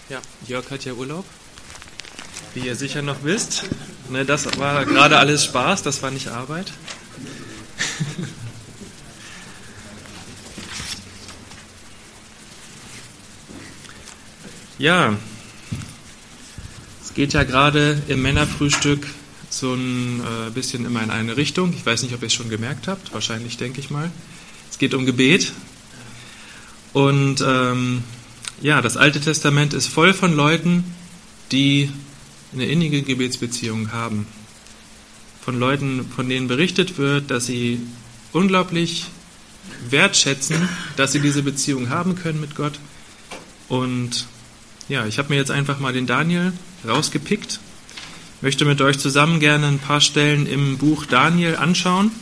Ja, Jörg hat ja Urlaub, wie ihr sicher noch wisst. Ne, das war gerade alles Spaß, das war nicht Arbeit. Ja, es geht ja gerade im Männerfrühstück so ein bisschen immer in eine Richtung. Ich weiß nicht, ob ihr es schon gemerkt habt, wahrscheinlich denke ich mal. Es geht um Gebet. Und ja, das Alte Testament ist voll von Leuten, die eine innige Gebetsbeziehung haben. Von Leuten, von denen berichtet wird, dass sie unglaublich wertschätzen, dass sie diese Beziehung haben können mit Gott. Und ja, ich habe mir jetzt einfach mal den Daniel rausgepickt. Möchte mit euch zusammen gerne ein paar Stellen im Buch Daniel anschauen.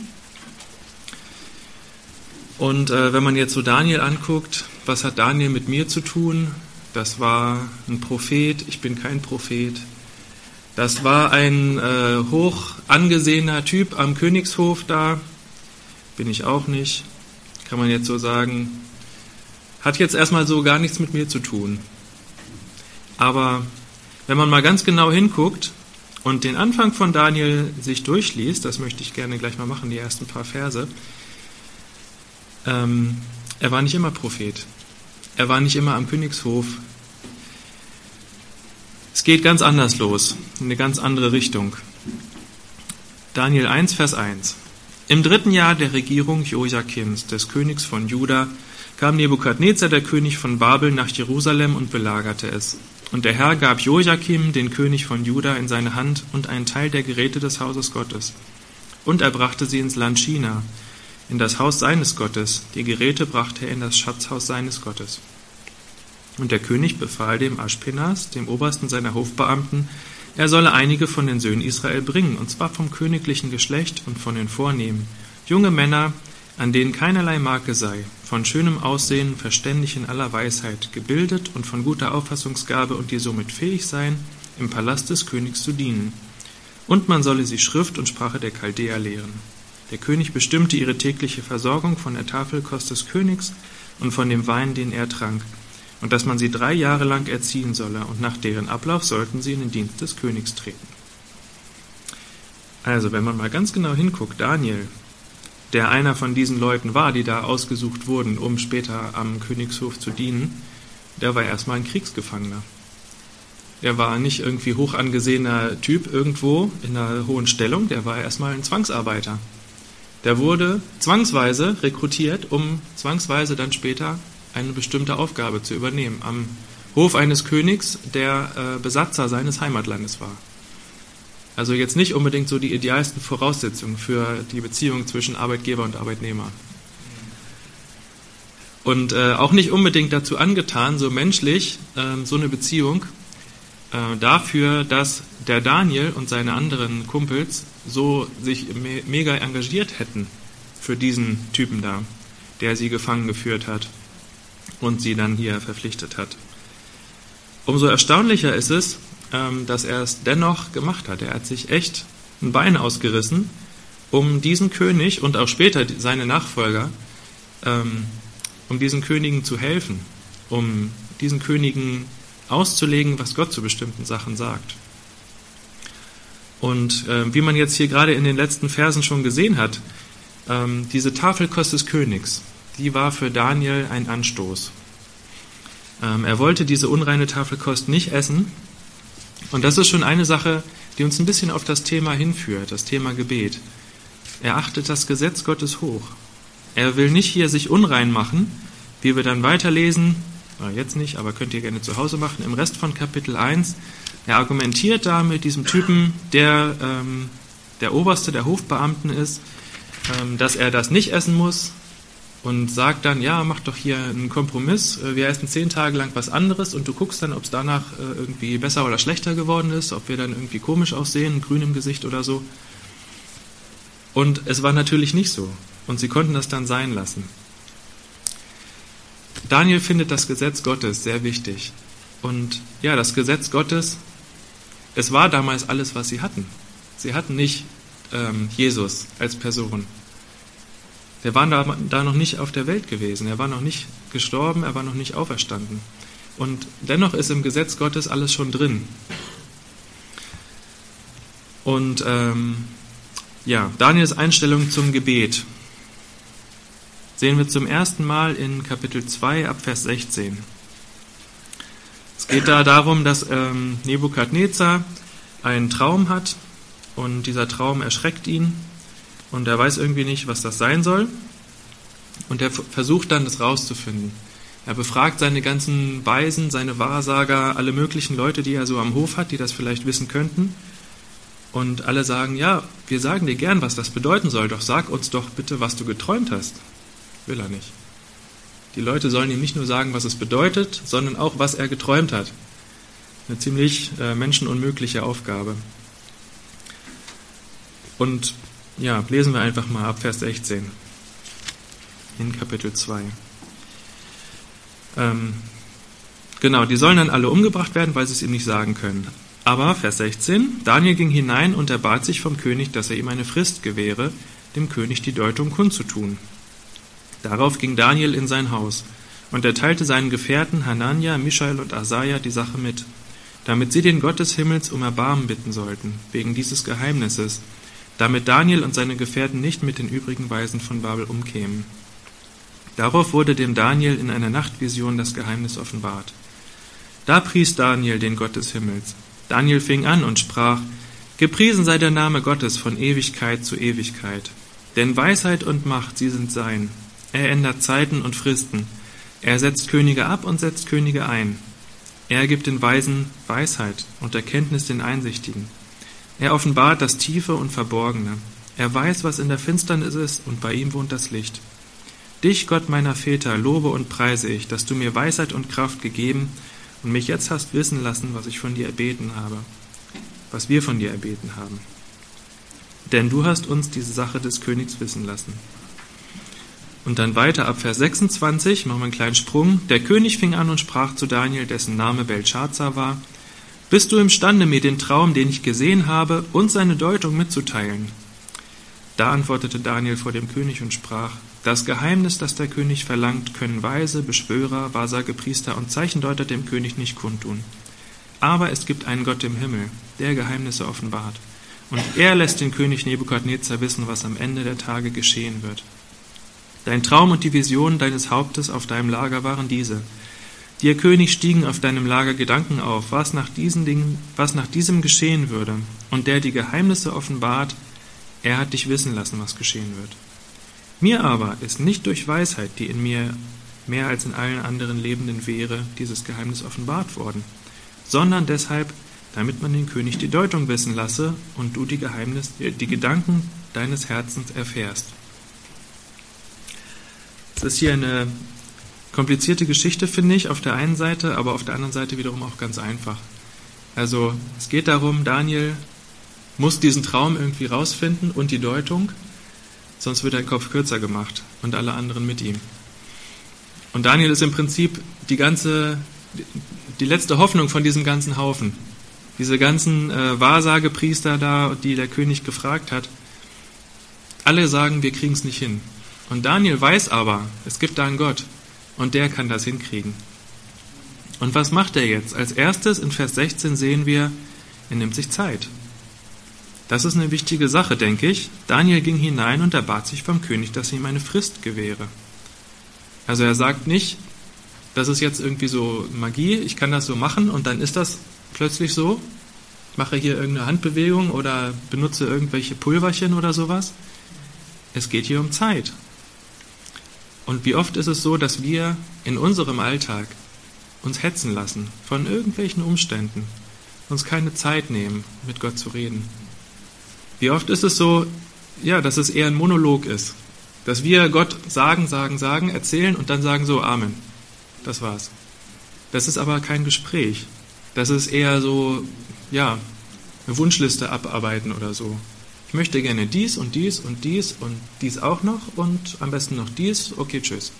Und wenn man jetzt so Daniel anguckt, was hat Daniel mit mir zu tun? Das war ein Prophet, ich bin kein Prophet. Das war ein hoch angesehener Typ am Königshof da, bin ich auch nicht, kann man jetzt so sagen. Hat jetzt erstmal so gar nichts mit mir zu tun. Aber wenn man mal ganz genau hinguckt und den Anfang von Daniel sich durchliest, das möchte ich gerne gleich mal machen, die ersten paar Verse, er war nicht immer Prophet. Er war nicht immer am Königshof. Es geht ganz anders los, in eine ganz andere Richtung. Daniel 1, Vers 1. Im 3. Jahr der Regierung Jojakims, des Königs von Juda, kam Nebukadnezar, der König von Babel, nach Jerusalem und belagerte es. Und der Herr gab Jojakim, den König von Juda, in seine Hand und einen Teil der Geräte des Hauses Gottes. Und er brachte sie ins Land China, in das Haus seines Gottes. Die Geräte brachte er in das Schatzhaus seines Gottes. Und der König befahl dem Aschpenas, dem Obersten seiner Hofbeamten, er solle einige von den Söhnen Israel bringen, und zwar vom königlichen Geschlecht und von den Vornehmen, junge Männer, an denen keinerlei Makel sei, von schönem Aussehen, verständig in aller Weisheit, gebildet und von guter Auffassungsgabe und die somit fähig seien, im Palast des Königs zu dienen. Und man solle sie Schrift und Sprache der Chaldäer lehren. Der König bestimmte ihre tägliche Versorgung von der Tafelkost des Königs und von dem Wein, den er trank, und dass man sie 3 Jahre lang erziehen solle, und nach deren Ablauf sollten sie in den Dienst des Königs treten. Also, wenn man mal ganz genau hinguckt, Daniel, der einer von diesen Leuten war, die da ausgesucht wurden, um später am Königshof zu dienen, der war erstmal ein Kriegsgefangener. Der war nicht irgendwie hoch angesehener Typ irgendwo in einer hohen Stellung, der war erstmal ein Zwangsarbeiter. Der wurde zwangsweise rekrutiert, um zwangsweise dann später eine bestimmte Aufgabe zu übernehmen am Hof eines Königs, der Besatzer seines Heimatlandes war. Also jetzt nicht unbedingt so die idealsten Voraussetzungen für die Beziehung zwischen Arbeitgeber und Arbeitnehmer. Und auch nicht unbedingt dazu angetan, so menschlich, so eine Beziehung dafür, dass der Daniel und seine anderen Kumpels so sich mega engagiert hätten für diesen Typen da, der sie gefangen geführt hat und sie dann hier verpflichtet hat. Umso erstaunlicher ist es, dass er es dennoch gemacht hat. Er hat sich echt ein Bein ausgerissen, um diesen König und auch später seine Nachfolger, um diesen Königen zu helfen, um diesen Königen auszulegen, was Gott zu bestimmten Sachen sagt. Und wie man jetzt hier gerade in den letzten Versen schon gesehen hat, diese Tafelkost des Königs, die war für Daniel ein Anstoß. Er wollte diese unreine Tafelkost nicht essen. Und das ist schon eine Sache, die uns ein bisschen auf das Thema hinführt, das Thema Gebet. Er achtet das Gesetz Gottes hoch. Er will nicht hier sich unrein machen, wie wir dann weiterlesen, jetzt nicht, aber könnt ihr gerne zu Hause machen, im Rest von Kapitel 1. Er argumentiert da mit diesem Typen, der der Oberste der Hofbeamten ist, dass er das nicht essen muss und sagt dann, ja, mach doch hier einen Kompromiss, wir essen 10 Tage lang was anderes und du guckst dann, ob es danach irgendwie besser oder schlechter geworden ist, ob wir dann irgendwie komisch aussehen, grün im Gesicht oder so. Und es war natürlich nicht so und sie konnten das dann sein lassen. Daniel findet das Gesetz Gottes sehr wichtig. Und ja, das Gesetz Gottes, es war damals alles, was sie hatten. Sie hatten nicht Jesus als Person. Der war da noch nicht auf der Welt gewesen. Er war noch nicht gestorben, er war noch nicht auferstanden. Und dennoch ist im Gesetz Gottes alles schon drin. Und Daniels Einstellung zum Gebet sehen wir zum ersten Mal in Kapitel 2 ab Vers 16. Es geht da darum, dass Nebukadnezar einen Traum hat und dieser Traum erschreckt ihn und er weiß irgendwie nicht, was das sein soll und er versucht dann, das rauszufinden. Er befragt seine ganzen Weisen, seine Wahrsager, alle möglichen Leute, die er so am Hof hat, die das vielleicht wissen könnten. Und alle sagen, ja, wir sagen dir gern, was das bedeuten soll, doch sag uns doch bitte, was du geträumt hast. Will er nicht. Die Leute sollen ihm nicht nur sagen, was es bedeutet, sondern auch, was er geträumt hat. Eine ziemlich menschenunmögliche Aufgabe. Und ja, lesen wir einfach mal ab Vers 16 in Kapitel 2. Die sollen dann alle umgebracht werden, weil sie es ihm nicht sagen können. Aber, Vers 16, Daniel ging hinein und erbat sich vom König, dass er ihm eine Frist gewähre, dem König die Deutung kundzutun. Darauf ging Daniel in sein Haus und erteilte seinen Gefährten Hanania, Mischael und Asaja die Sache mit, damit sie den Gott des Himmels um Erbarmen bitten sollten, wegen dieses Geheimnisses, damit Daniel und seine Gefährten nicht mit den übrigen Weisen von Babel umkämen. Darauf wurde dem Daniel in einer Nachtvision das Geheimnis offenbart. Da pries Daniel den Gott des Himmels. Daniel fing an und sprach, Gepriesen sei der Name Gottes von Ewigkeit zu Ewigkeit. Denn Weisheit und Macht, sie sind sein. Er ändert Zeiten und Fristen. Er setzt Könige ab und setzt Könige ein. Er gibt den Weisen Weisheit und Erkenntnis den Einsichtigen. Er offenbart das Tiefe und Verborgene. Er weiß, was in der Finsternis ist, und bei ihm wohnt das Licht. Dich, Gott meiner Väter, lobe und preise ich, dass du mir Weisheit und Kraft gegeben und mich jetzt hast wissen lassen, was ich von dir erbeten habe, was wir von dir erbeten haben. Denn du hast uns diese Sache des Königs wissen lassen. Und dann weiter ab Vers 26, machen wir einen kleinen Sprung. Der König fing an und sprach zu Daniel, dessen Name Beltschazar war, Bist du imstande, mir den Traum, den ich gesehen habe, und seine Deutung mitzuteilen? Da antwortete Daniel vor dem König und sprach, Das Geheimnis, das der König verlangt, können Weise, Beschwörer, Wahrsagepriester und Zeichendeuter dem König nicht kundtun. Aber es gibt einen Gott im Himmel, der Geheimnisse offenbart. Und er lässt den König Nebukadnezar wissen, was am Ende der Tage geschehen wird. Dein Traum und die Vision deines Hauptes auf deinem Lager waren diese. Dir, König, stiegen auf deinem Lager Gedanken auf, was nach diesem geschehen würde. Und der die Geheimnisse offenbart, er hat dich wissen lassen, was geschehen wird. Mir aber ist nicht durch Weisheit, die in mir mehr als in allen anderen Lebenden wäre, dieses Geheimnis offenbart worden, sondern deshalb, damit man den König die Deutung wissen lasse und du die Gedanken deines Herzens erfährst. Das ist hier eine komplizierte Geschichte, finde ich, auf der einen Seite, aber auf der anderen Seite wiederum auch ganz einfach. Also es geht darum, Daniel muss diesen Traum irgendwie rausfinden und die Deutung, sonst wird der Kopf kürzer gemacht und alle anderen mit ihm. Und Daniel ist im Prinzip die letzte Hoffnung von diesem ganzen Haufen. Diese ganzen Wahrsagepriester da, die der König gefragt hat, alle sagen, wir kriegen es nicht hin. Und Daniel weiß aber, es gibt da einen Gott und der kann das hinkriegen. Und was macht er jetzt? Als erstes in Vers 16 sehen wir, er nimmt sich Zeit. Das ist eine wichtige Sache, denke ich. Daniel ging hinein und erbat sich vom König, dass er ihm eine Frist gewähre. Also er sagt nicht, das ist jetzt irgendwie so Magie, ich kann das so machen und dann ist das plötzlich so. Ich mache hier irgendeine Handbewegung oder benutze irgendwelche Pulverchen oder sowas. Es geht hier um Zeit. Und wie oft ist es so, dass wir in unserem Alltag uns hetzen lassen von irgendwelchen Umständen, uns keine Zeit nehmen, mit Gott zu reden. Wie oft ist es so, ja, dass es eher ein Monolog ist, dass wir Gott sagen, erzählen und dann sagen so, Amen. Das war's. Das ist aber kein Gespräch. Das ist eher so, ja, eine Wunschliste abarbeiten oder so. Ich möchte gerne dies und dies und dies und dies auch noch und am besten noch dies. Okay, tschüss.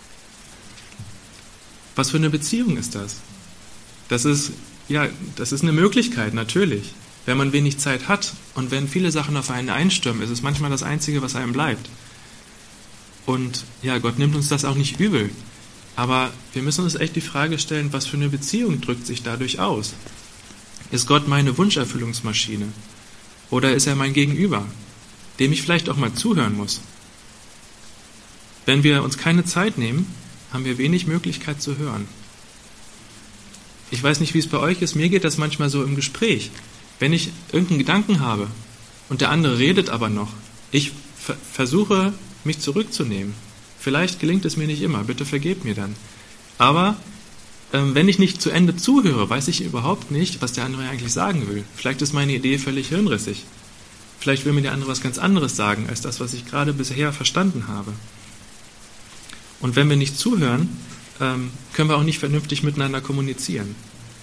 Was für eine Beziehung ist das? Das ist eine Möglichkeit, natürlich. Wenn man wenig Zeit hat und wenn viele Sachen auf einen einstürmen, ist es manchmal das Einzige, was einem bleibt. Und ja, Gott nimmt uns das auch nicht übel. Aber wir müssen uns echt die Frage stellen, was für eine Beziehung drückt sich dadurch aus? Ist Gott meine Wunscherfüllungsmaschine? Oder ist er mein Gegenüber, dem ich vielleicht auch mal zuhören muss? Wenn wir uns keine Zeit nehmen, haben wir wenig Möglichkeit zu hören. Ich weiß nicht, wie es bei euch ist, mir geht das manchmal so im Gespräch. Wenn ich irgendeinen Gedanken habe und der andere redet aber noch, ich versuche, mich zurückzunehmen. Vielleicht gelingt es mir nicht immer, bitte vergebt mir dann. Aber wenn ich nicht zu Ende zuhöre, weiß ich überhaupt nicht, was der andere eigentlich sagen will. Vielleicht ist meine Idee völlig hirnrissig. Vielleicht will mir der andere was ganz anderes sagen, als das, was ich gerade bisher verstanden habe. Und wenn wir nicht zuhören, können wir auch nicht vernünftig miteinander kommunizieren.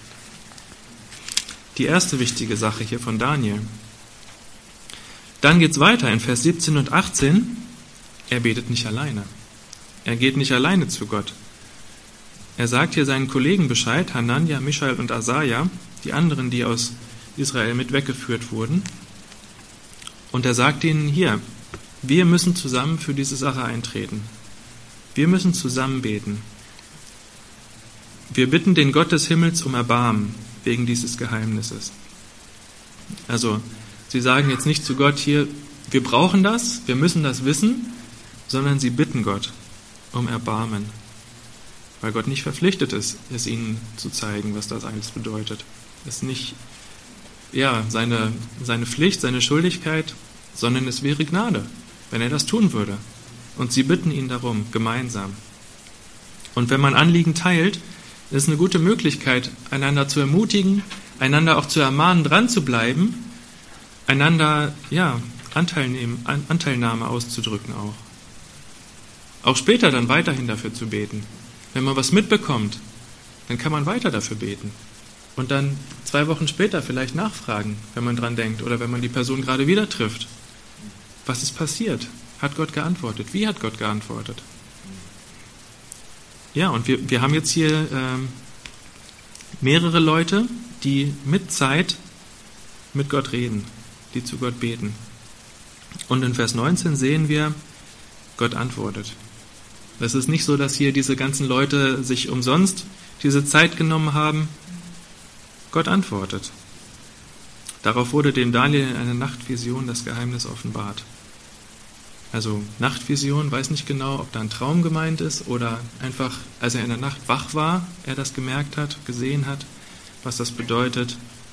Die erste wichtige Sache hier von Daniel. Dann geht es weiter in Vers 17 und 18. Er betet nicht alleine. Er geht nicht alleine zu Gott. Er sagt hier seinen Kollegen Bescheid, Hanania, Mischael und Asaja, die anderen, die aus Israel mit weggeführt wurden. Und er sagt ihnen hier, wir müssen zusammen für diese Sache eintreten. Wir müssen zusammen beten. Wir bitten den Gott des Himmels um Erbarmen wegen dieses Geheimnisses. Also, sie sagen jetzt nicht zu Gott hier, wir brauchen das, wir müssen das wissen, sondern sie bitten Gott um Erbarmen. Weil Gott nicht verpflichtet ist, es ihnen zu zeigen, was das alles bedeutet. Es ist nicht seine Pflicht, seine Schuldigkeit, sondern es wäre Gnade, wenn er das tun würde. Und sie bitten ihn darum, gemeinsam. Und wenn man Anliegen teilt, ist es eine gute Möglichkeit, einander zu ermutigen, einander auch zu ermahnen, dran zu bleiben, einander Anteilnahme auszudrücken auch. Auch später dann weiterhin dafür zu beten. Wenn man was mitbekommt, dann kann man weiter dafür beten. Und dann 2 Wochen später vielleicht nachfragen, wenn man dran denkt oder wenn man die Person gerade wieder trifft. Was ist passiert? Hat Gott geantwortet? Wie hat Gott geantwortet? Ja, und wir haben jetzt hier mehrere Leute, die mit Zeit mit Gott reden, die zu Gott beten. Und in Vers 19 sehen wir, Gott antwortet. Es ist nicht so, dass hier diese ganzen Leute sich umsonst diese Zeit genommen haben. Gott antwortet. Darauf wurde dem Daniel in einer Nachtvision das Geheimnis offenbart. Also Nachtvision, weiß nicht genau, ob da ein Traum gemeint ist oder einfach, als er in der Nacht wach war, er das gemerkt hat, gesehen hat, was das bedeutet.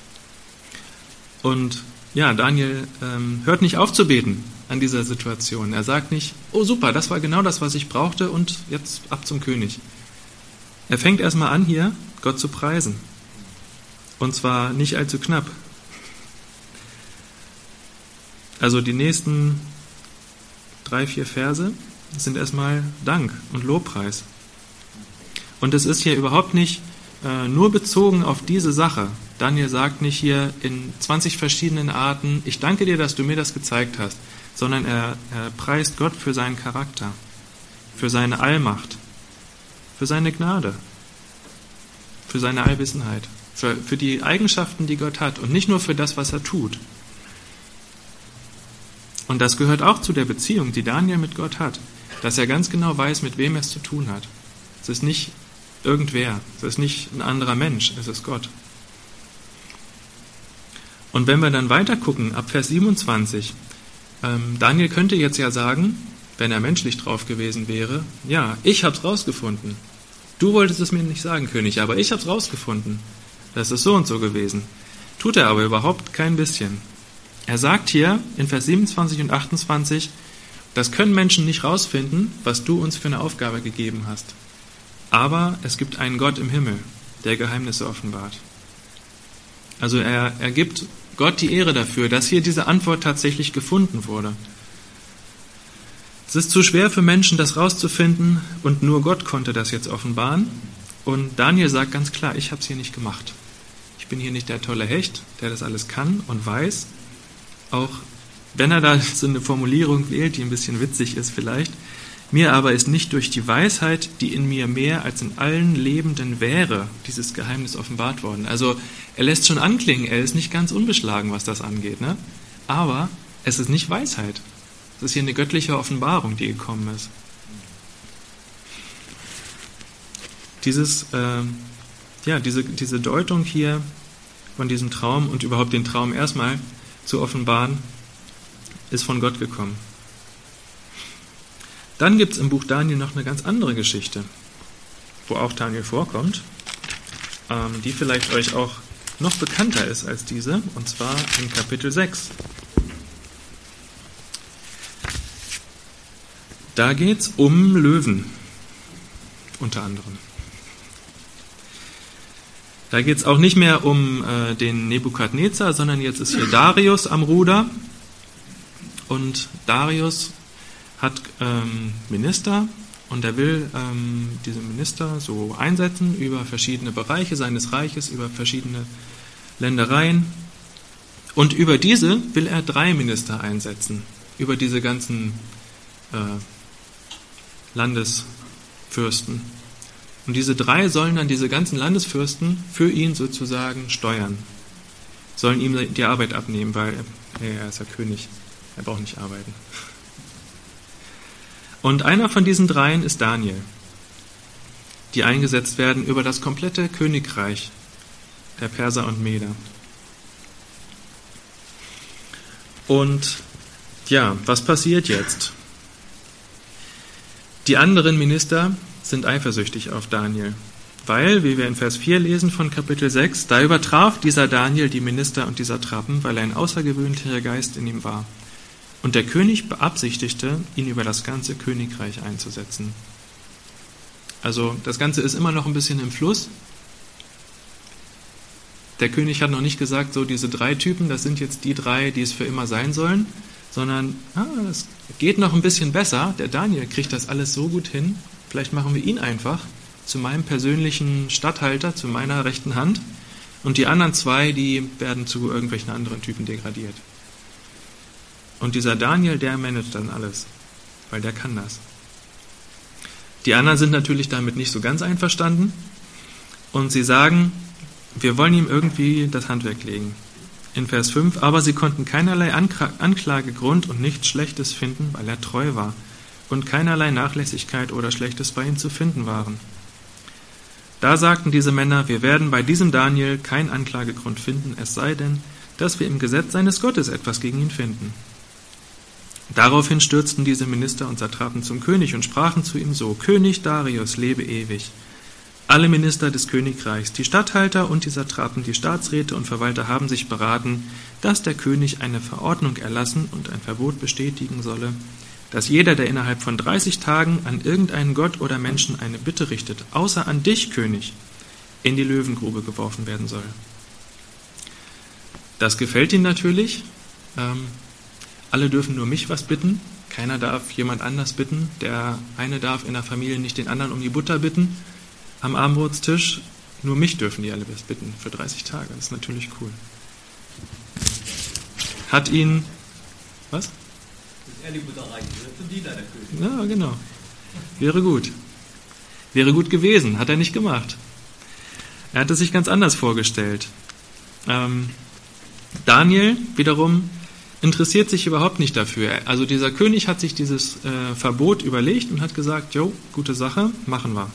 Und ja, Daniel hört nicht auf zu beten an dieser Situation. Er sagt nicht, oh super, das war genau das, was ich brauchte und jetzt ab zum König. Er fängt erstmal an, hier Gott zu preisen. Und zwar nicht allzu knapp. Also die nächsten 3, 4 Verse sind erstmal Dank und Lobpreis. Und es ist hier überhaupt nicht nur bezogen auf diese Sache. Daniel sagt nicht hier in 20 verschiedenen Arten, ich danke dir, dass du mir das gezeigt hast, sondern er preist Gott für seinen Charakter, für seine Allmacht, für seine Gnade, für seine Allwissenheit, für die Eigenschaften, die Gott hat und nicht nur für das, was er tut. Und das gehört auch zu der Beziehung, die Daniel mit Gott hat, dass er ganz genau weiß, mit wem er es zu tun hat. Es ist nicht irgendwer, es ist nicht ein anderer Mensch, es ist Gott. Und wenn wir dann weiter gucken, ab Vers 27, Daniel könnte jetzt ja sagen, wenn er menschlich drauf gewesen wäre, ja, ich hab's rausgefunden. Du wolltest es mir nicht sagen, König, aber ich hab's rausgefunden. Das ist so und so gewesen. Tut er aber überhaupt kein bisschen. Er sagt hier in Vers 27 und 28, das können Menschen nicht rausfinden, was du uns für eine Aufgabe gegeben hast. Aber es gibt einen Gott im Himmel, der Geheimnisse offenbart. Also er gibt Gott die Ehre dafür, dass hier diese Antwort tatsächlich gefunden wurde. Es ist zu schwer für Menschen, das rauszufinden, und nur Gott konnte das jetzt offenbaren. Und Daniel sagt ganz klar, ich habe es hier nicht gemacht. Ich bin hier nicht der tolle Hecht, der das alles kann und weiß. Auch wenn er da so eine Formulierung wählt, die ein bisschen witzig ist vielleicht. Mir aber ist nicht durch die Weisheit, die in mir mehr als in allen Lebenden wäre, dieses Geheimnis offenbart worden. Also er lässt schon anklingen, er ist nicht ganz unbeschlagen, was das angeht, ne? Aber es ist nicht Weisheit. Es ist hier eine göttliche Offenbarung, die gekommen ist. diese Deutung hier von diesem Traum und überhaupt den Traum erstmal zu offenbaren, ist von Gott gekommen. Dann gibt es im Buch Daniel noch eine ganz andere Geschichte, wo auch Daniel vorkommt, die vielleicht euch auch noch bekannter ist als diese, und zwar in Kapitel 6. Da geht es um Löwen, unter anderem. Da geht es auch nicht mehr um den Nebukadnezar, sondern jetzt ist hier Darius am Ruder. Und Darius hat Minister und er will diese Minister so einsetzen über verschiedene Bereiche seines Reiches, über verschiedene Ländereien. Und über diese will er 3 Minister einsetzen, über diese ganzen Landesfürsten. Und diese 3 sollen dann diese ganzen Landesfürsten für ihn sozusagen steuern. Sollen ihm die Arbeit abnehmen, weil er ist ja König. Er braucht nicht arbeiten. Und einer von diesen 3 ist Daniel, die eingesetzt werden über das komplette Königreich der Perser und Meder. Und ja, was passiert jetzt? Die anderen Minister sind eifersüchtig auf Daniel, weil, wie wir in Vers 4 lesen von Kapitel 6, da übertraf dieser Daniel die Minister und die Satrapen, weil ein außergewöhnlicher Geist in ihm war. Und der König beabsichtigte, ihn über das ganze Königreich einzusetzen. Also das Ganze ist immer noch ein bisschen im Fluss. Der König hat noch nicht gesagt, so diese 3 Typen, das sind jetzt die 3, die es für immer sein sollen, sondern das geht noch ein bisschen besser. Der Daniel kriegt das alles so gut hin. Vielleicht machen wir ihn einfach zu meinem persönlichen Statthalter, zu meiner rechten Hand. Und die anderen 2, die werden zu irgendwelchen anderen Typen degradiert. Und dieser Daniel, der managt dann alles, weil der kann das. Die anderen sind natürlich damit nicht so ganz einverstanden und sie sagen, wir wollen ihm irgendwie das Handwerk legen. In Vers 5, aber sie konnten keinerlei Anklagegrund und nichts Schlechtes finden, weil er treu war und keinerlei Nachlässigkeit oder Schlechtes bei ihm zu finden waren. Da sagten diese Männer, wir werden bei diesem Daniel keinen Anklagegrund finden, es sei denn, dass wir im Gesetz seines Gottes etwas gegen ihn finden. Daraufhin stürzten diese Minister und Satrapen zum König und sprachen zu ihm so, König Darius, lebe ewig. Alle Minister des Königreichs, die Statthalter und die Satrapen, die Staatsräte und Verwalter haben sich beraten, dass der König eine Verordnung erlassen und ein Verbot bestätigen solle, dass jeder, der innerhalb von 30 Tagen an irgendeinen Gott oder Menschen eine Bitte richtet, außer an dich, König, in die Löwengrube geworfen werden soll. Das gefällt ihnen natürlich. Alle dürfen nur mich was bitten. Keiner darf jemand anders bitten. Der eine darf in der Familie nicht den anderen um die Butter bitten. Am Abendbrotstisch, nur mich dürfen die alle was bitten für 30 Tage. Das ist natürlich cool. Hat ihn... Was? Ja, genau. Wäre gut. Wäre gut gewesen. Hat er nicht gemacht. Er hat es sich ganz anders vorgestellt. Daniel wiederum interessiert sich überhaupt nicht dafür. Also dieser König hat sich dieses Verbot überlegt und hat gesagt, jo, gute Sache, machen wir.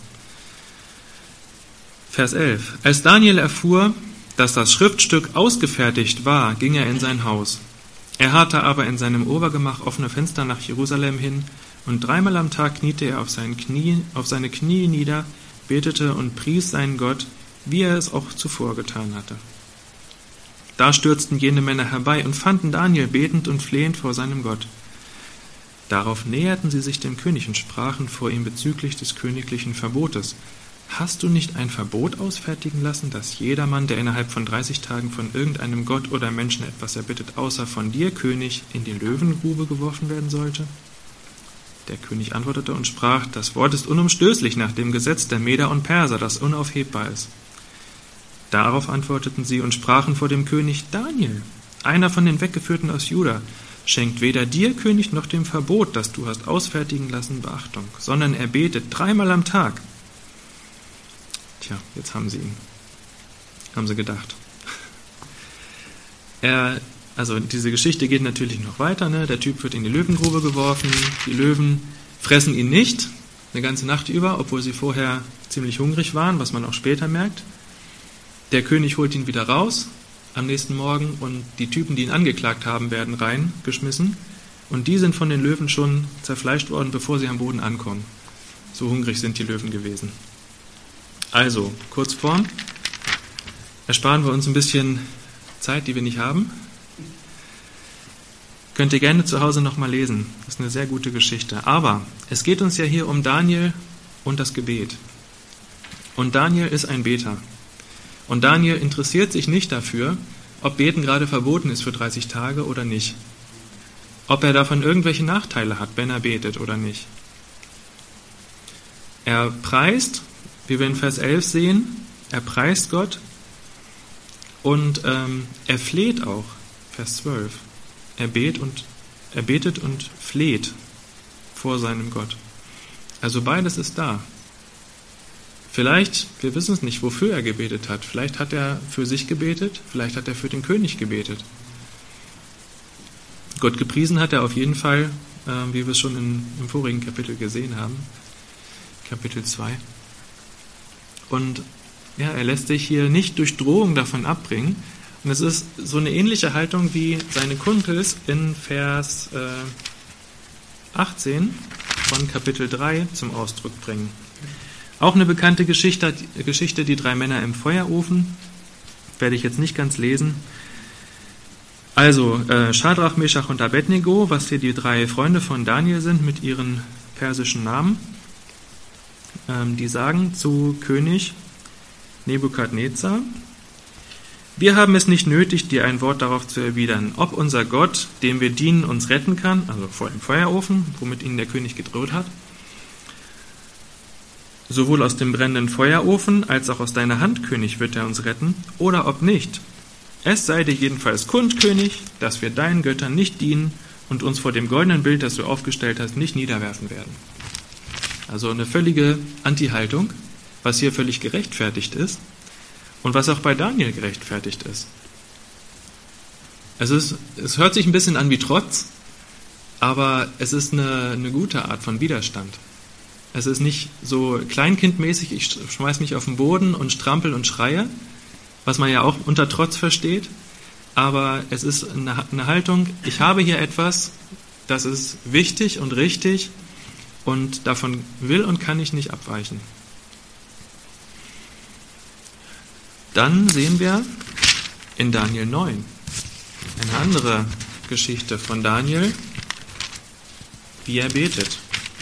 Vers 11. Als Daniel erfuhr, dass das Schriftstück ausgefertigt war, ging er in sein Haus. Er hatte aber in seinem Obergemach offene Fenster nach Jerusalem hin, und 3-mal am Tag kniete er auf seine Knie nieder, betete und pries seinen Gott, wie er es auch zuvor getan hatte. Da stürzten jene Männer herbei und fanden Daniel betend und flehend vor seinem Gott. Darauf näherten sie sich dem König und sprachen vor ihm bezüglich des königlichen Verbotes. Hast du nicht ein Verbot ausfertigen lassen, dass jedermann, der innerhalb von 30 Tagen von irgendeinem Gott oder Menschen etwas erbittet, außer von dir, König, in die Löwengrube geworfen werden sollte? Der König antwortete und sprach, das Wort ist unumstößlich nach dem Gesetz der Meder und Perser, das unaufhebbar ist. Darauf antworteten sie und sprachen vor dem König, Daniel, einer von den Weggeführten aus Juda, schenkt weder dir, König, noch dem Verbot, das du hast ausfertigen lassen, Beachtung, sondern er betet 3-mal am Tag. Tja, jetzt haben sie ihn. Haben sie gedacht. Also diese Geschichte geht natürlich noch weiter. Ne? Der Typ wird in die Löwengrube geworfen. Die Löwen fressen ihn nicht, eine ganze Nacht über, obwohl sie vorher ziemlich hungrig waren, was man auch später merkt. Der König holt ihn wieder raus am nächsten Morgen und die Typen, die ihn angeklagt haben, werden reingeschmissen. Und die sind von den Löwen schon zerfleischt worden, bevor sie am Boden ankommen. So hungrig sind die Löwen gewesen. Also, Kurzform. Ersparen wir uns ein bisschen Zeit, die wir nicht haben. Könnt ihr gerne zu Hause nochmal lesen. Das ist eine sehr gute Geschichte. Aber es geht uns ja hier um Daniel und das Gebet. Und Daniel ist ein Beter. Und Daniel interessiert sich nicht dafür, ob Beten gerade verboten ist für 30 Tage oder nicht. Ob er davon irgendwelche Nachteile hat, wenn er betet oder nicht. Er preist, wie wir in Vers 11 sehen, er preist Gott und er fleht auch, Vers 12. Er betet und fleht vor seinem Gott. Also beides ist da. Vielleicht, wir wissen es nicht, wofür er gebetet hat. Vielleicht hat er für sich gebetet, vielleicht hat er für den König gebetet. Gott gepriesen hat er auf jeden Fall, wie wir es schon im vorigen Kapitel gesehen haben, Kapitel 2. Und ja, er lässt sich hier nicht durch Drohung davon abbringen. Und es ist so eine ähnliche Haltung, wie seine Kumpels in Vers 18 von Kapitel 3 zum Ausdruck bringen. Auch eine bekannte Geschichte, die 3 Männer im Feuerofen, werde ich jetzt nicht ganz lesen. Also Schadrach, Meschach und Abednego, was hier die 3 Freunde von Daniel sind mit ihren persischen Namen, die sagen zu König Nebukadnezar: Wir haben es nicht nötig, dir ein Wort darauf zu erwidern, ob unser Gott, dem wir dienen, uns retten kann, also vor dem Feuerofen, womit ihnen der König gedroht hat, sowohl aus dem brennenden Feuerofen als auch aus deiner Hand, König, wird er uns retten, oder ob nicht. Es sei dir jedenfalls kund, König, dass wir deinen Göttern nicht dienen und uns vor dem goldenen Bild, das du aufgestellt hast, nicht niederwerfen werden. Also eine völlige Anti-Haltung, was hier völlig gerechtfertigt ist und was auch bei Daniel gerechtfertigt ist. Es hört sich ein bisschen an wie Trotz, aber es ist eine gute Art von Widerstand. Es ist nicht so kleinkindmäßig, ich schmeiß mich auf den Boden und strampel und schreie, was man ja auch unter Trotz versteht, aber es ist eine Haltung, ich habe hier etwas, das ist wichtig und richtig und davon will und kann ich nicht abweichen. Dann sehen wir in Daniel 9 eine andere Geschichte von Daniel, wie er betet.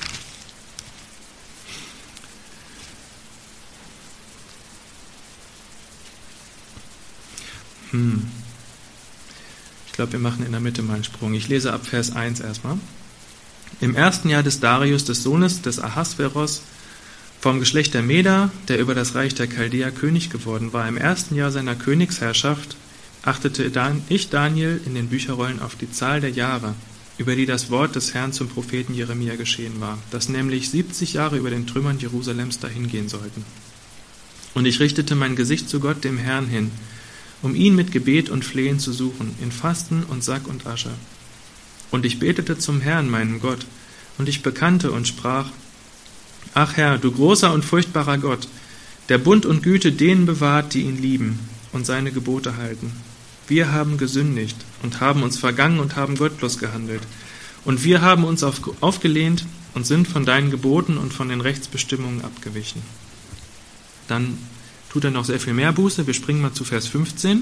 Ich glaube, wir machen in der Mitte mal einen Sprung. Ich lese ab Vers 1 erstmal. Im 1. Jahr des Darius, des Sohnes des Ahasveros, vom Geschlecht der Meder, der über das Reich der Chaldäer König geworden war, im 1. Jahr seiner Königsherrschaft, achtete ich, Daniel, in den Bücherrollen auf die Zahl der Jahre, über die das Wort des Herrn zum Propheten Jeremia geschehen war, dass nämlich 70 Jahre über den Trümmern Jerusalems dahingehen sollten. Und ich richtete mein Gesicht zu Gott, dem Herrn, hin, um ihn mit Gebet und Flehen zu suchen, in Fasten und Sack und Asche. Und ich betete zum Herrn, meinem Gott, und ich bekannte und sprach: Ach Herr, du großer und furchtbarer Gott, der Bund und Güte denen bewahrt, die ihn lieben und seine Gebote halten. Wir haben gesündigt und haben uns vergangen und haben gottlos gehandelt. Und wir haben uns aufgelehnt und sind von deinen Geboten und von den Rechtsbestimmungen abgewichen. Dann tut er noch sehr viel mehr Buße. Wir springen mal zu Vers 15.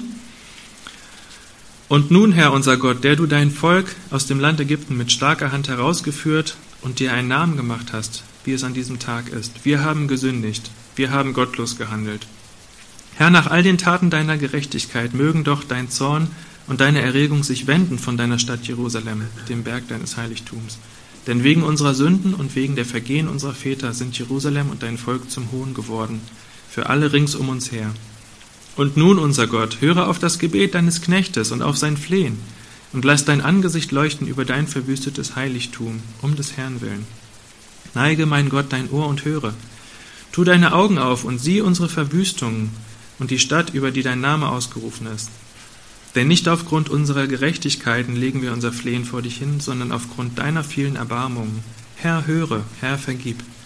Und nun, Herr, unser Gott, der du dein Volk aus dem Land Ägypten mit starker Hand herausgeführt und dir einen Namen gemacht hast, wie es an diesem Tag ist. Wir haben gesündigt, wir haben gottlos gehandelt. Herr, nach all den Taten deiner Gerechtigkeit mögen doch dein Zorn und deine Erregung sich wenden von deiner Stadt Jerusalem, dem Berg deines Heiligtums. Denn wegen unserer Sünden und wegen der Vergehen unserer Väter sind Jerusalem und dein Volk zum Hohn geworden, für alle rings um uns her. Und nun, unser Gott, höre auf das Gebet deines Knechtes und auf sein Flehen und lass dein Angesicht leuchten über dein verwüstetes Heiligtum, um des Herrn willen. Neige, mein Gott, dein Ohr und höre. Tu deine Augen auf und sieh unsere Verwüstungen und die Stadt, über die dein Name ausgerufen ist. Denn nicht aufgrund unserer Gerechtigkeiten legen wir unser Flehen vor dich hin, sondern aufgrund deiner vielen Erbarmungen. Herr, höre, Herr, vergib.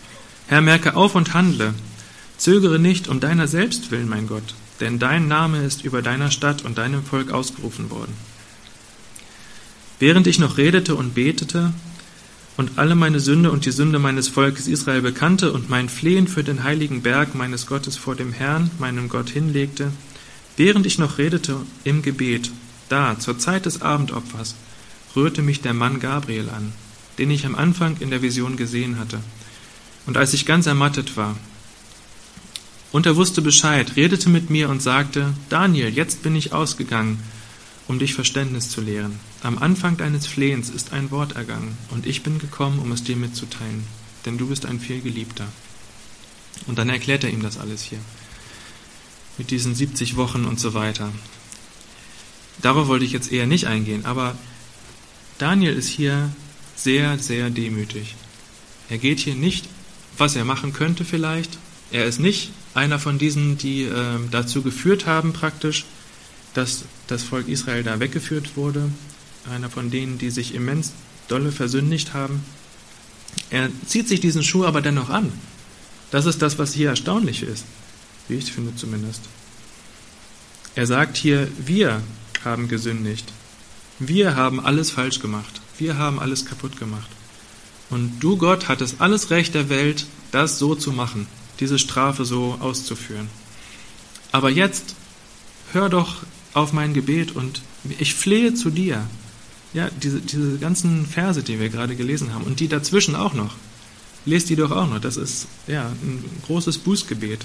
Herr, merke auf und handle. Zögere nicht um deiner selbst willen, mein Gott, denn dein Name ist über deiner Stadt und deinem Volk ausgerufen worden. Während ich noch redete und betete und alle meine Sünde und die Sünde meines Volkes Israel bekannte und mein Flehen für den heiligen Berg meines Gottes vor dem Herrn, meinem Gott, hinlegte, während ich noch redete im Gebet, da, zur Zeit des Abendopfers, rührte mich der Mann Gabriel an, den ich am Anfang in der Vision gesehen hatte. Und als ich ganz ermattet war, und er wusste Bescheid, redete mit mir und sagte, Daniel, jetzt bin ich ausgegangen, um dich Verständnis zu lehren. Am Anfang deines Flehens ist ein Wort ergangen, und ich bin gekommen, um es dir mitzuteilen, denn du bist ein vielgeliebter. Und dann erklärt er ihm das alles hier, mit diesen 70 Wochen und so weiter. Darauf wollte ich jetzt eher nicht eingehen, aber Daniel ist hier sehr, sehr demütig. Er geht hier nicht, was er machen könnte vielleicht. Er ist nicht einer von diesen, die dazu geführt haben praktisch, dass das Volk Israel da weggeführt wurde. Einer von denen, die sich immens dolle versündigt haben. Er zieht sich diesen Schuh aber dennoch an. Das ist das, was hier erstaunlich ist, wie ich finde zumindest. Er sagt hier, wir haben gesündigt. Wir haben alles falsch gemacht. Wir haben alles kaputt gemacht. Und du, Gott, hattest alles Recht der Welt, das so zu machen, diese Strafe so auszuführen. Aber jetzt hör doch auf mein Gebet und ich flehe zu dir. Ja, diese ganzen Verse, die wir gerade gelesen haben und die dazwischen auch noch. Lest die doch auch noch. Das ist ja ein großes Bußgebet.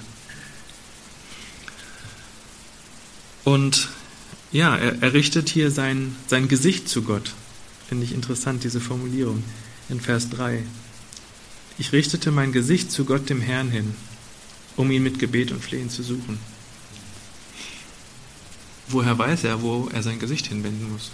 Und ja, er richtet hier sein Gesicht zu Gott. Finde ich interessant, diese Formulierung in Vers 3. Ich richtete mein Gesicht zu Gott, dem Herrn, hin, um ihn mit Gebet und Flehen zu suchen. Woher weiß er, wo er sein Gesicht hinwenden muss?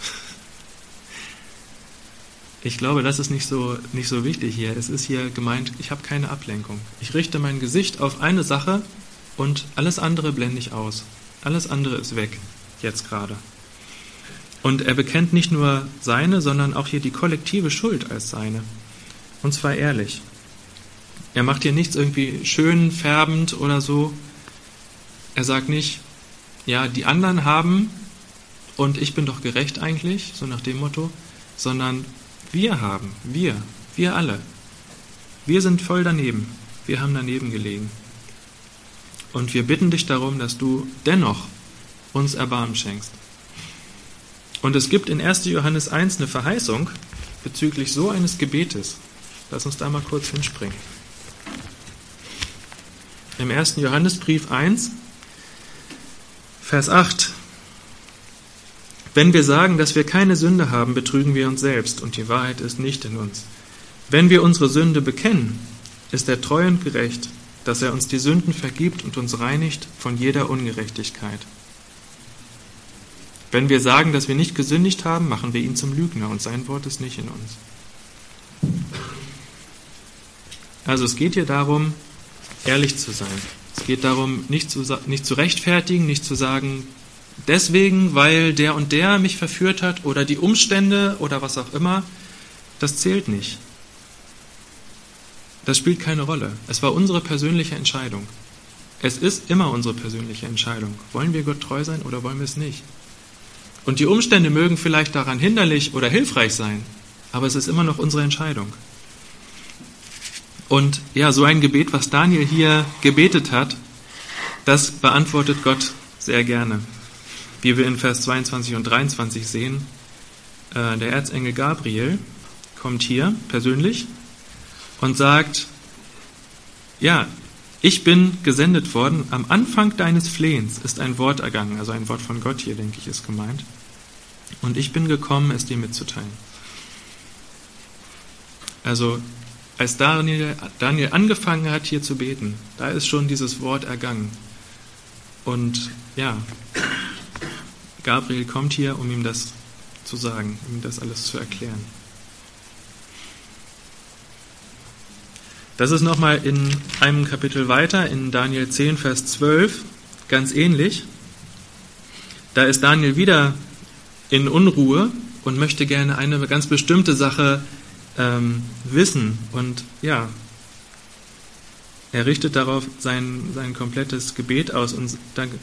Ich glaube, das ist nicht so wichtig hier. Es ist hier gemeint, ich habe keine Ablenkung. Ich richte mein Gesicht auf eine Sache und alles andere blende ich aus. Alles andere ist weg, jetzt gerade. Und er bekennt nicht nur seine, sondern auch hier die kollektive Schuld als seine. Und zwar ehrlich. Er macht hier nichts irgendwie schön färbend oder so. Er sagt nicht, ja, die anderen haben und ich bin doch gerecht eigentlich, so nach dem Motto, sondern wir haben, wir alle. Wir sind voll daneben. Wir haben daneben gelegen. Und wir bitten dich darum, dass du dennoch uns Erbarmen schenkst. Und es gibt in 1. Johannes 1 eine Verheißung bezüglich so eines Gebetes. Lass uns da mal kurz hinspringen. Im 1. Johannesbrief 1, Vers 8. Wenn wir sagen, dass wir keine Sünde haben, betrügen wir uns selbst und die Wahrheit ist nicht in uns. Wenn wir unsere Sünde bekennen, ist er treu und gerecht, dass er uns die Sünden vergibt und uns reinigt von jeder Ungerechtigkeit. Wenn wir sagen, dass wir nicht gesündigt haben, machen wir ihn zum Lügner und sein Wort ist nicht in uns. Also es geht hier darum, ehrlich zu sein. Es geht darum, nicht zu rechtfertigen, nicht zu sagen, deswegen, weil der und der mich verführt hat oder die Umstände oder was auch immer, das zählt nicht. Das spielt keine Rolle. Es war unsere persönliche Entscheidung. Es ist immer unsere persönliche Entscheidung. Wollen wir Gott treu sein oder wollen wir es nicht? Und die Umstände mögen vielleicht daran hinderlich oder hilfreich sein, aber es ist immer noch unsere Entscheidung. Und ja, so ein Gebet, was Daniel hier gebetet hat, das beantwortet Gott sehr gerne. Wie wir in Vers 22 und 23 sehen, der Erzengel Gabriel kommt hier persönlich und sagt, ja, ich bin gesendet worden, am Anfang deines Flehens ist ein Wort ergangen, also ein Wort von Gott hier, denke ich, ist gemeint. Und ich bin gekommen, es dir mitzuteilen. Also, als Daniel angefangen hat, hier zu beten, da ist schon dieses Wort ergangen. Und ja, Gabriel kommt hier, um ihm das zu sagen, um ihm das alles zu erklären. Das ist nochmal in einem Kapitel weiter, in Daniel 10, Vers 12, ganz ähnlich. Da ist Daniel wieder in Unruhe und möchte gerne eine ganz bestimmte Sache wissen. Und ja, Er richtet darauf sein komplettes Gebet aus. Und danke.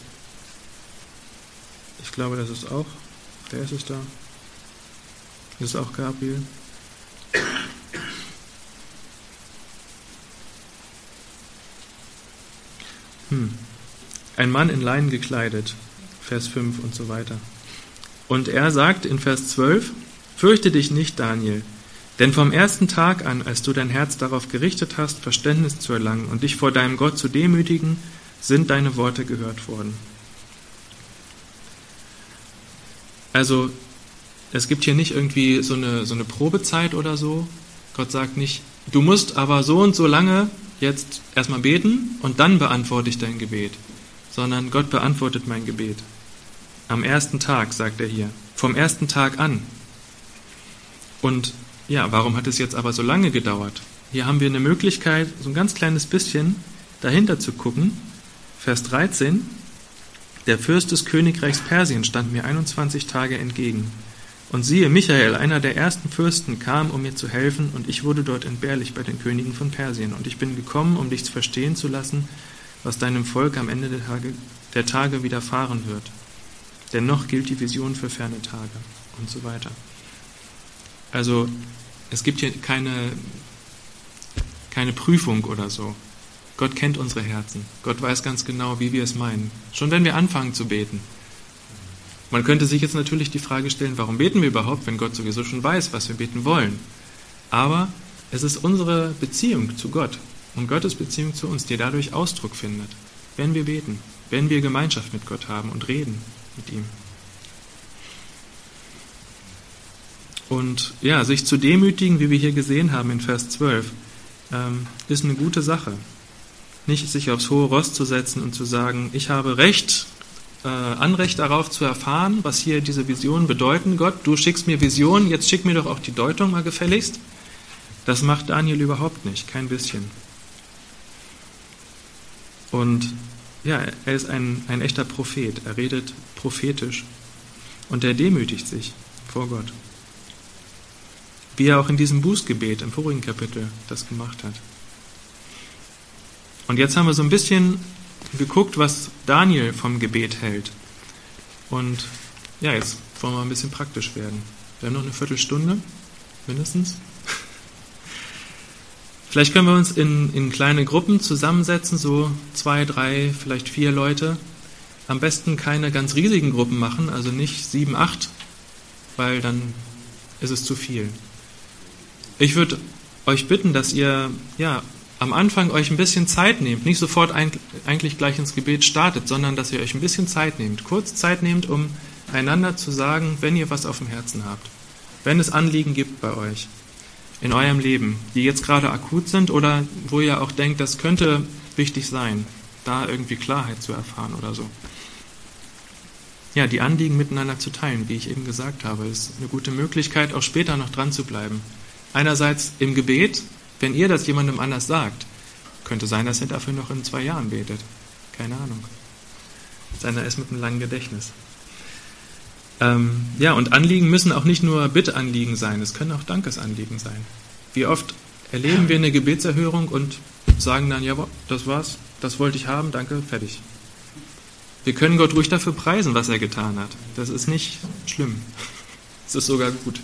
Ich glaube, das ist auch. Wer ist es da? Das ist auch Gabriel. Ein Mann in Leinen gekleidet, Vers 5 und so weiter. Und er sagt in Vers 12, fürchte dich nicht, Daniel, denn vom ersten Tag an, als du dein Herz darauf gerichtet hast, Verständnis zu erlangen und dich vor deinem Gott zu demütigen, sind deine Worte gehört worden. Also, es gibt hier nicht irgendwie so eine Probezeit oder so. Gott sagt nicht, du musst aber so und so lange jetzt erstmal beten und dann beantworte ich dein Gebet, sondern Gott beantwortet mein Gebet. Am ersten Tag, sagt er hier, vom ersten Tag an. Und ja, warum hat es jetzt aber so lange gedauert? Hier haben wir eine Möglichkeit, so ein ganz kleines bisschen dahinter zu gucken. Vers 13, der Fürst des Königreichs Persien stand mir 21 Tage entgegen. Und siehe, Michael, einer der ersten Fürsten, kam, um mir zu helfen, und ich wurde dort entbehrlich bei den Königen von Persien. Und ich bin gekommen, um dich verstehen zu lassen, was deinem Volk am Ende der Tage widerfahren wird. Denn noch gilt die Vision für ferne Tage und so weiter. Also es gibt hier keine Prüfung oder so. Gott kennt unsere Herzen. Gott weiß ganz genau, wie wir es meinen. Schon wenn wir anfangen zu beten. Man könnte sich jetzt natürlich die Frage stellen, warum beten wir überhaupt, wenn Gott sowieso schon weiß, was wir beten wollen. Aber es ist unsere Beziehung zu Gott und Gottes Beziehung zu uns, die dadurch Ausdruck findet, wenn wir beten, wenn wir Gemeinschaft mit Gott haben und reden mit ihm. Und ja, sich zu demütigen, wie wir hier gesehen haben in Vers 12, ist eine gute Sache. Nicht sich aufs hohe Ross zu setzen und zu sagen, ich habe Anrecht darauf zu erfahren, was hier diese Visionen bedeuten. Gott, du schickst mir Visionen, jetzt schick mir doch auch die Deutung mal gefälligst. Das macht Daniel überhaupt nicht, kein bisschen. Und ja, er ist ein echter Prophet, er redet prophetisch und er demütigt sich vor Gott. Wie er auch in diesem Bußgebet im vorigen Kapitel das gemacht hat. Und jetzt haben wir so ein bisschen geguckt, was Daniel vom Gebet hält. Und ja, jetzt wollen wir ein bisschen praktisch werden. Wir haben noch eine Viertelstunde, mindestens. Vielleicht können wir uns in kleine Gruppen zusammensetzen, so 2, 3, vielleicht 4 Leute. Am besten keine ganz riesigen Gruppen machen, also nicht 7, 8, weil dann ist es zu viel. Ich würde euch bitten, dass ihr am Anfang euch ein bisschen Zeit nehmt, nicht sofort eigentlich gleich ins Gebet startet, sondern dass ihr euch ein bisschen Zeit nehmt, kurz Zeit nehmt, um einander zu sagen, wenn ihr was auf dem Herzen habt, wenn es Anliegen gibt bei euch in eurem Leben, die jetzt gerade akut sind oder wo ihr auch denkt, das könnte wichtig sein, da irgendwie Klarheit zu erfahren oder so. Ja, die Anliegen miteinander zu teilen, wie ich eben gesagt habe, ist eine gute Möglichkeit, auch später noch dran zu bleiben. Einerseits im Gebet, wenn ihr das jemandem anders sagt, könnte sein, dass ihr dafür noch in 2 Jahren betet. Keine Ahnung. Einer ist mit einem langen Gedächtnis. Und Anliegen müssen auch nicht nur Bitteanliegen sein, es können auch Dankesanliegen sein. Wie oft erleben wir eine Gebetserhörung und sagen dann, ja, das war's, das wollte ich haben, danke, fertig. Wir können Gott ruhig dafür preisen, was er getan hat. Das ist nicht schlimm. Es ist sogar gut.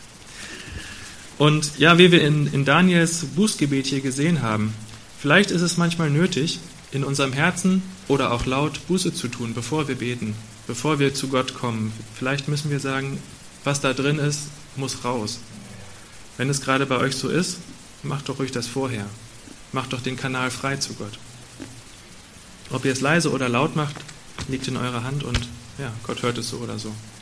Und ja, wie wir in Daniels Bußgebet hier gesehen haben, vielleicht ist es manchmal nötig, in unserem Herzen oder auch laut Buße zu tun, bevor wir beten, bevor wir zu Gott kommen. Vielleicht müssen wir sagen, was da drin ist, muss raus. Wenn es gerade bei euch so ist, macht doch ruhig das vorher. Macht doch den Kanal frei zu Gott. Ob ihr es leise oder laut macht, liegt in eurer Hand und ja, Gott hört es so oder so.